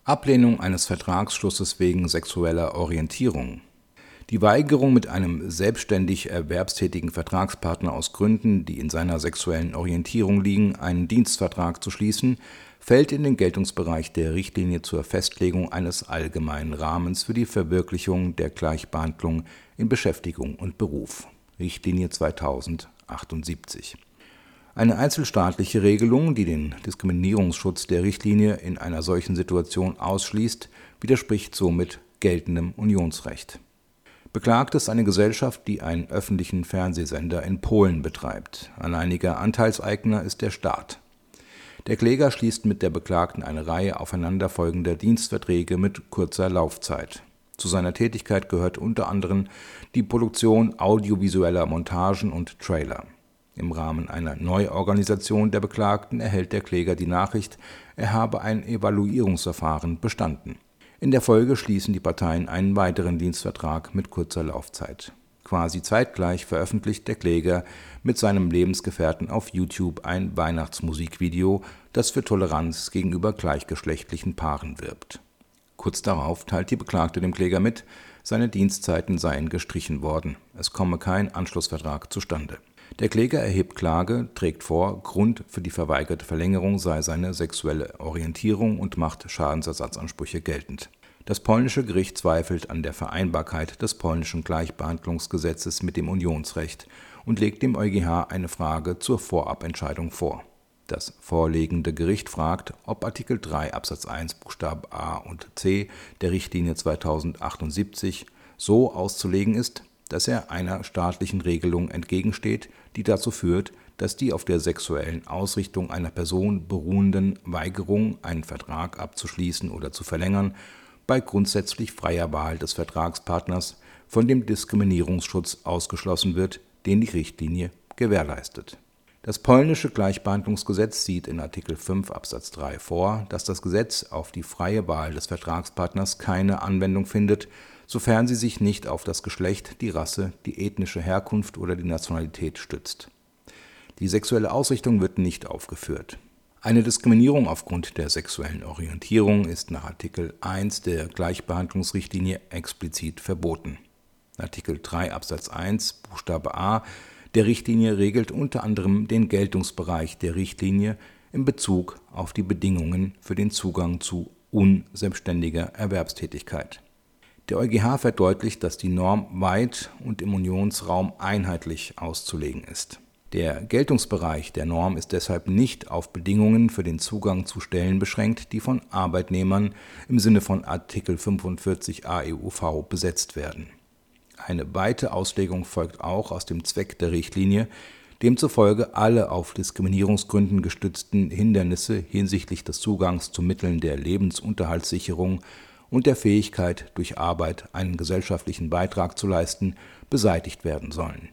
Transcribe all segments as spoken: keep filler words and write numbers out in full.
Ablehnung eines Vertragsschlusses wegen sexueller Orientierung. Die Weigerung, mit einem selbstständig erwerbstätigen Vertragspartner aus Gründen, die in seiner sexuellen Orientierung liegen, einen Dienstvertrag zu schließen, fällt in den Geltungsbereich der Richtlinie zur Festlegung eines allgemeinen Rahmens für die Verwirklichung der Gleichbehandlung in Beschäftigung und Beruf. Richtlinie zweitausendachtundsiebzig. Eine einzelstaatliche Regelung, die den Diskriminierungsschutz der Richtlinie in einer solchen Situation ausschließt, widerspricht somit geltendem Unionsrecht. Beklagt ist eine Gesellschaft, die einen öffentlichen Fernsehsender in Polen betreibt. Alleiniger Anteilseigner ist der Staat. Der Kläger schließt mit der Beklagten eine Reihe aufeinanderfolgender Dienstverträge mit kurzer Laufzeit. Zu seiner Tätigkeit gehört unter anderem die Produktion audiovisueller Montagen und Trailer. Im Rahmen einer Neuorganisation der Beklagten erhält der Kläger die Nachricht, er habe ein Evaluierungsverfahren bestanden. In der Folge schließen die Parteien einen weiteren Dienstvertrag mit kurzer Laufzeit. Quasi zeitgleich veröffentlicht der Kläger mit seinem Lebensgefährten auf YouTube ein Weihnachtsmusikvideo, das für Toleranz gegenüber gleichgeschlechtlichen Paaren wirbt. Kurz darauf teilt die Beklagte dem Kläger mit, seine Dienstzeiten seien gestrichen worden, es komme kein Anschlussvertrag zustande. Der Kläger erhebt Klage, trägt vor, Grund für die verweigerte Verlängerung sei seine sexuelle Orientierung und macht Schadensersatzansprüche geltend. Das polnische Gericht zweifelt an der Vereinbarkeit des polnischen Gleichbehandlungsgesetzes mit dem Unionsrecht und legt dem EuGH eine Frage zur Vorabentscheidung vor. Das vorlegende Gericht fragt, ob Artikel drei Absatz eins Buchstabe a und c der Richtlinie zweitausendachtundsiebzig so auszulegen ist, dass er einer staatlichen Regelung entgegensteht, die dazu führt, dass die auf der sexuellen Ausrichtung einer Person beruhenden Weigerung, einen Vertrag abzuschließen oder zu verlängern, bei grundsätzlich freier Wahl des Vertragspartners von dem Diskriminierungsschutz ausgeschlossen wird, den die Richtlinie gewährleistet. Das polnische Gleichbehandlungsgesetz sieht in Artikel fünf Absatz drei vor, dass das Gesetz auf die freie Wahl des Vertragspartners keine Anwendung findet, sofern sie sich nicht auf das Geschlecht, die Rasse, die ethnische Herkunft oder die Nationalität stützt. Die sexuelle Ausrichtung wird nicht aufgeführt. Eine Diskriminierung aufgrund der sexuellen Orientierung ist nach Artikel eins der Gleichbehandlungsrichtlinie explizit verboten. Artikel drei Absatz eins Buchstabe a der Richtlinie regelt unter anderem den Geltungsbereich der Richtlinie in Bezug auf die Bedingungen für den Zugang zu unselbstständiger Erwerbstätigkeit. Der EuGH verdeutlicht, dass die Norm weit und im Unionsraum einheitlich auszulegen ist. Der Geltungsbereich der Norm ist deshalb nicht auf Bedingungen für den Zugang zu Stellen beschränkt, die von Arbeitnehmern im Sinne von Artikel fünfundvierzig a E U V besetzt werden. Eine weite Auslegung folgt auch aus dem Zweck der Richtlinie, demzufolge alle auf Diskriminierungsgründen gestützten Hindernisse hinsichtlich des Zugangs zu Mitteln der Lebensunterhaltssicherung und der Fähigkeit, durch Arbeit einen gesellschaftlichen Beitrag zu leisten, beseitigt werden sollen.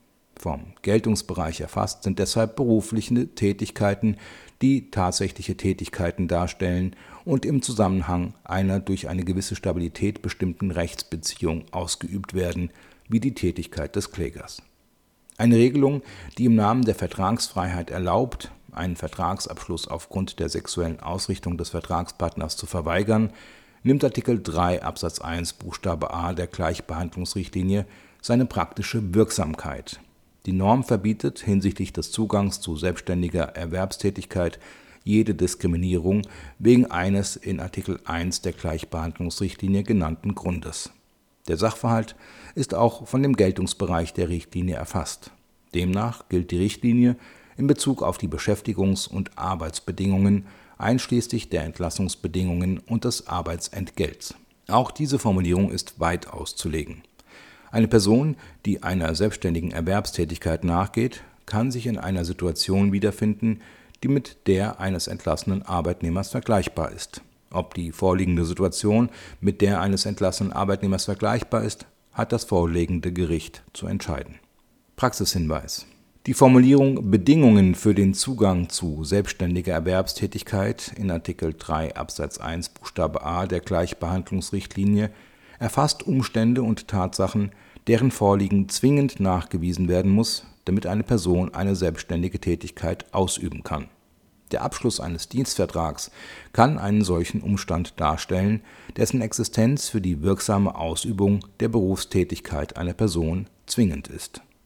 Vom Geltungsbereich erfasst sind deshalb berufliche Tätigkeiten, die tatsächliche Tätigkeiten darstellen und im Zusammenhang einer durch eine gewisse Stabilität bestimmten Rechtsbeziehung ausgeübt werden, wie die Tätigkeit des Klägers. Eine Regelung, die im Namen der Vertragsfreiheit erlaubt, einen Vertragsabschluss aufgrund der sexuellen Ausrichtung des Vertragspartners zu verweigern, nimmt Artikel drei Absatz eins Buchstabe a der Gleichbehandlungsrichtlinie seine praktische Wirksamkeit. Die Norm verbietet hinsichtlich des Zugangs zu selbstständiger Erwerbstätigkeit jede Diskriminierung wegen eines in Artikel eins der Gleichbehandlungsrichtlinie genannten Grundes. Der Sachverhalt ist auch von dem Geltungsbereich der Richtlinie erfasst. Demnach gilt die Richtlinie in Bezug auf die Beschäftigungs- und Arbeitsbedingungen einschließlich der Entlassungsbedingungen und des Arbeitsentgelts. Auch diese Formulierung ist weit auszulegen. Eine Person, die einer selbstständigen Erwerbstätigkeit nachgeht, kann sich in einer Situation wiederfinden, die mit der eines entlassenen Arbeitnehmers vergleichbar ist. Ob die vorliegende Situation mit der eines entlassenen Arbeitnehmers vergleichbar ist, hat das vorliegende Gericht zu entscheiden. Praxishinweis: Die Formulierung Bedingungen für den Zugang zu selbstständiger Erwerbstätigkeit in Artikel drei Absatz eins Buchstabe a der Gleichbehandlungsrichtlinie erfasst Umstände und Tatsachen, deren Vorliegen zwingend nachgewiesen werden muss, damit eine Person eine selbstständige Tätigkeit ausüben kann. Der Abschluss eines Dienstvertrags kann einen solchen Umstand darstellen, dessen Existenz für die wirksame Ausübung der Berufstätigkeit einer Person zwingend ist